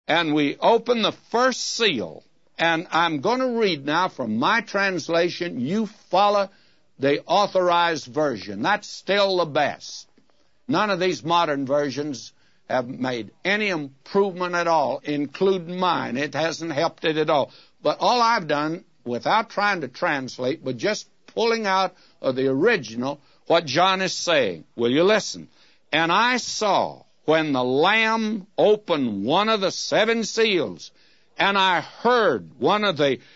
And we open the first seal. And I'm going to read now from my translation. You follow the Authorized Version. That's still the best. None of these modern versions have made any improvement at all, including mine. It hasn't helped it at all. But all I've done, without trying to translate, but just pulling out of the original what John is saying. Will you listen? And I saw when the Lamb opened one of the 7 seals, and I heard one of the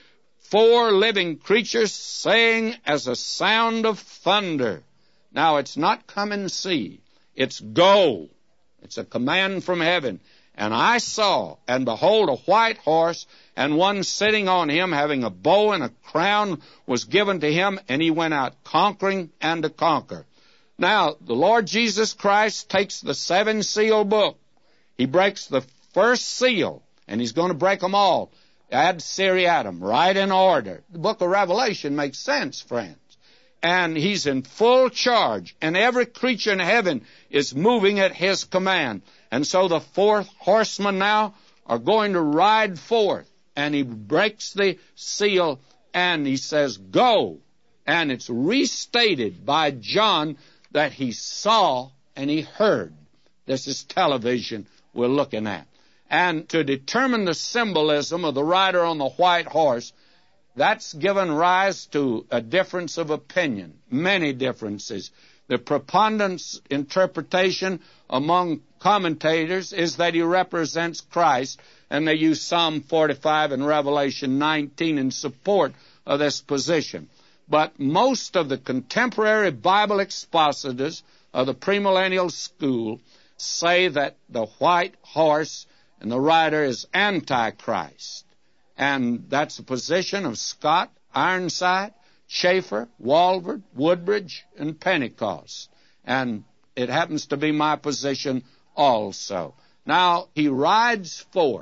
4 living creatures saying as a sound of thunder. Now, it's not come and see. It's go. It's a command from heaven. And I saw, and behold, a white horse, and one sitting on him, having a bow and a crown was given to him, and he went out conquering and to conquer. Now, the Lord Jesus Christ takes the 7-seal book. He breaks the first seal, and he's going to break them all. Ad seriatim, right in order. The book of Revelation makes sense, friends. And he's in full charge, and every creature in heaven is moving at his command. And so the 4th horseman now are going to ride forth, and he breaks the seal, and he says, go. And it's restated by John that he saw and he heard. This is television we're looking at. And to determine the symbolism of the rider on the white horse, that's given rise to a difference of opinion, many differences. The preponderant interpretation among commentators is that he represents Christ, and they use Psalm 45 and Revelation 19 in support of this position. But most of the contemporary Bible expositors of the premillennial school say that the white horse and the rider is Antichrist. And that's the position of Scott, Ironside, Schaeffer, Walvoord, Woodbridge, and Pentecost. And it happens to be my position also. Now, he rides forth,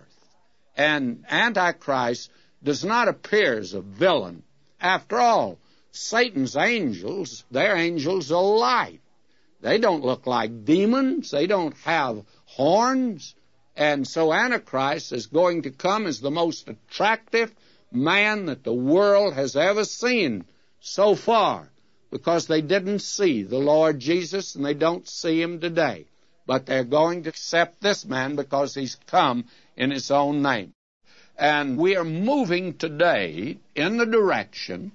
and Antichrist does not appear as a villain. After all, Satan's angels, they're angels of light. They don't look like demons. They don't have horns. And so Antichrist is going to come as the most attractive man that the world has ever seen so far, because they didn't see the Lord Jesus, and they don't see him today. But they're going to accept this man because he's come in his own name. And we are moving today in the direction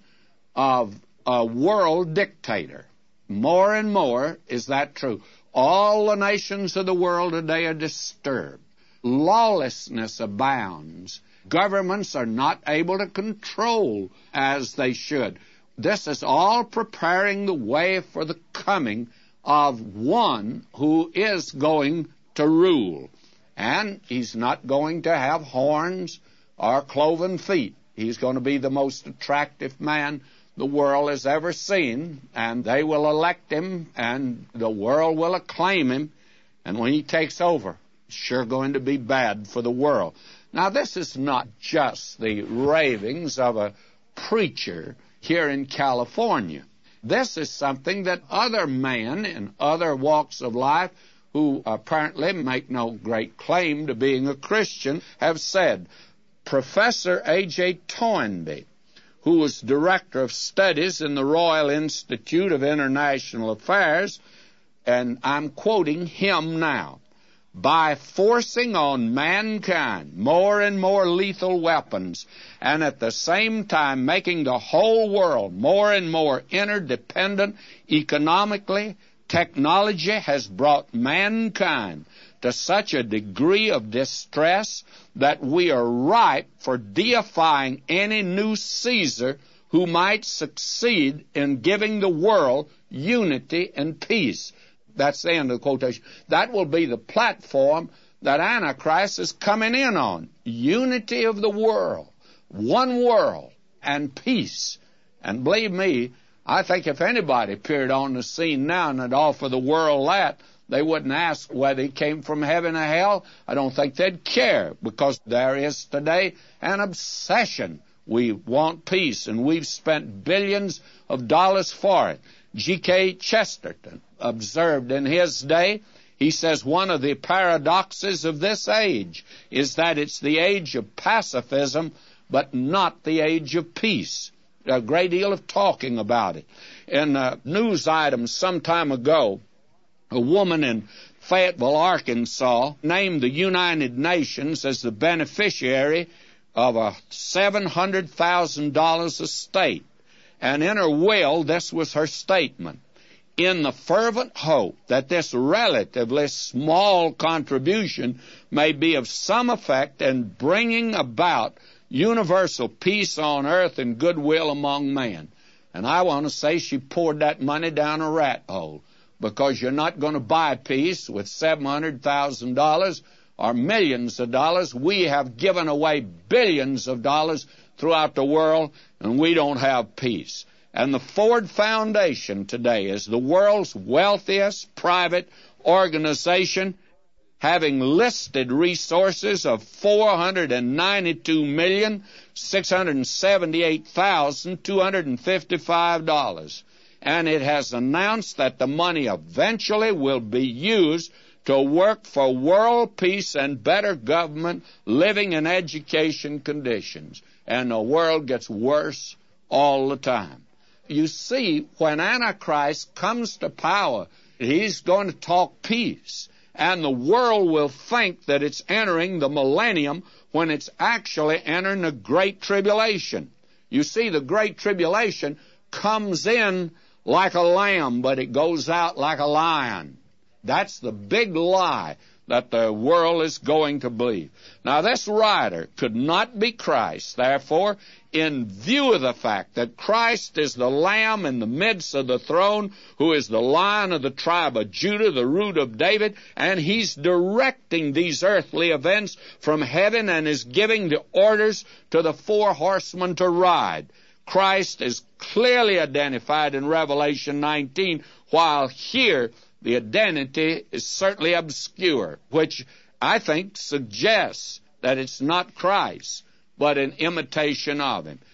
of a world dictator. More and more is that true. All the nations of the world today are disturbed. Lawlessness abounds. Governments are not able to control as they should. This is all preparing the way for the coming of one who is going to rule. And he's not going to have horns or cloven feet. He's going to be the most attractive man the world has ever seen, and they will elect him, and the world will acclaim him. And when he takes over, it's sure going to be bad for the world. Now, this is not just the ravings of a preacher here in California. This is something that other men in other walks of life, who apparently make no great claim to being a Christian, have said. Professor A.J. Toynbee, who was director of studies in the Royal Institute of International Affairs, and I'm quoting him now, by forcing on mankind more and more lethal weapons, and at the same time making the whole world more and more interdependent economically, technology has brought mankind to such a degree of distress that we are ripe for deifying any new Caesar who might succeed in giving the world unity and peace. That's the end of the quotation. That will be the platform that Antichrist is coming in on. Unity of the world, one world, and peace. And believe me, I think if anybody appeared on the scene now and had offered the world that, they wouldn't ask whether he came from heaven or hell. I don't think they'd care, because there is today an obsession. We want peace, and we've spent billions of dollars for it. G.K. Chesterton observed in his day, He says one of the paradoxes of this age is that it's the age of pacifism, but not the age of peace. A great deal of talking about it. In a news item some time ago, a woman in Fayetteville, Arkansas, named the United Nations as the beneficiary of a $700,000 estate. And in her will, this was her statement: in the fervent hope that this relatively small contribution may be of some effect in bringing about universal peace on earth and goodwill among men. And I want to say she poured that money down a rat hole, because you're not going to buy peace with $700,000 or millions of dollars. We have given away billions of dollars throughout the world, and we don't have peace. And the Ford Foundation today is the world's wealthiest private organization, having listed resources of $492,678,255. And it has announced that the money eventually will be used to work for world peace and better government, living and education conditions. And the world gets worse all the time. You see, when Antichrist comes to power, he's going to talk peace. And the world will think that it's entering the millennium when it's actually entering the Great Tribulation. You see, the Great Tribulation comes in like a lamb, but it goes out like a lion. That's the big lie that the world is going to believe. Now, this writer could not be Christ. Therefore, in view of the fact that Christ is the Lamb in the midst of the throne, who is the Lion of the tribe of Judah, the root of David, and he's directing these earthly events from heaven and is giving the orders to the four horsemen to ride. Christ is clearly identified in Revelation 19, while here the identity is certainly obscure, which I think suggests that it's not Christ, but an imitation of him.